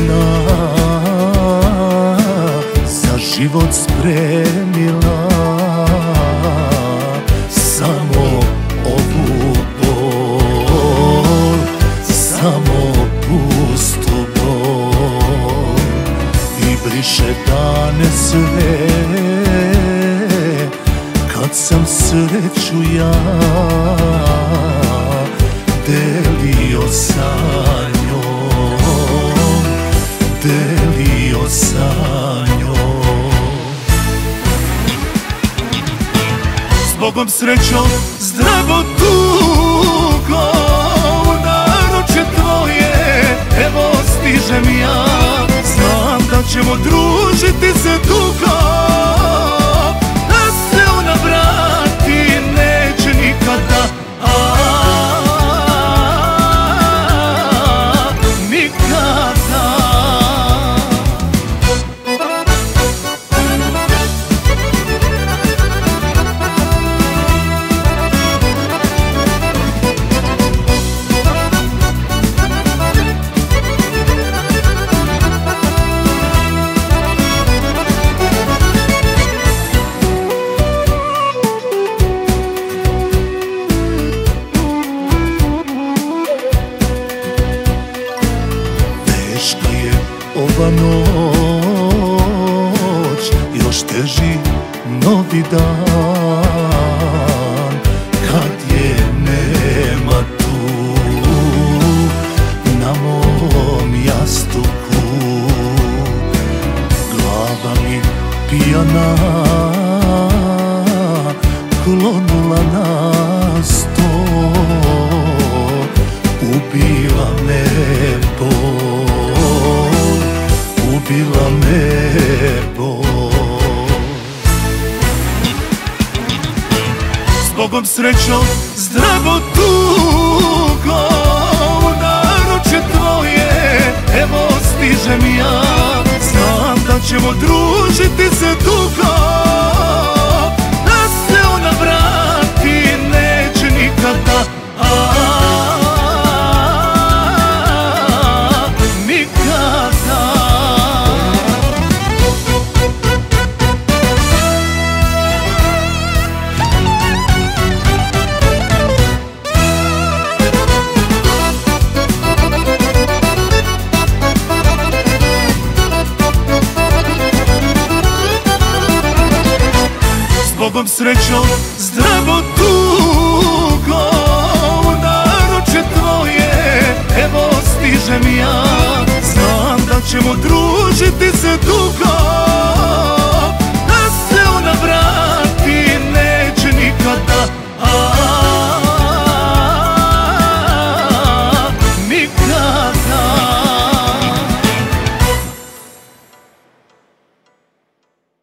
pijana za život spremila samo ovu bol, samo pustu bol i briše dane sve kad sam sreću ja delio sa njom, delio sa njom. Zbogom srećom zdravo dugo u naručje tvoje evo stižem ja. Znam da ćemo družiti se dugo, da se ona vrati neće nikada, nikada. Teška je ova noć, još teži novi dan, kad je nema tu na mom jastuku. Glava mi pijana klonula na sto, ubila me bol, ubila me bol. Zbogom srećom zdravo dugo u naručje tvoje evo stižem ja. Znam da ćemo družiti se dugo, da se ona vrati neće nikada, nikada. Zbogom srećom zdravo dugo u naručje tvoje evo stižem ja. Znam da ćemo družiti se dugo,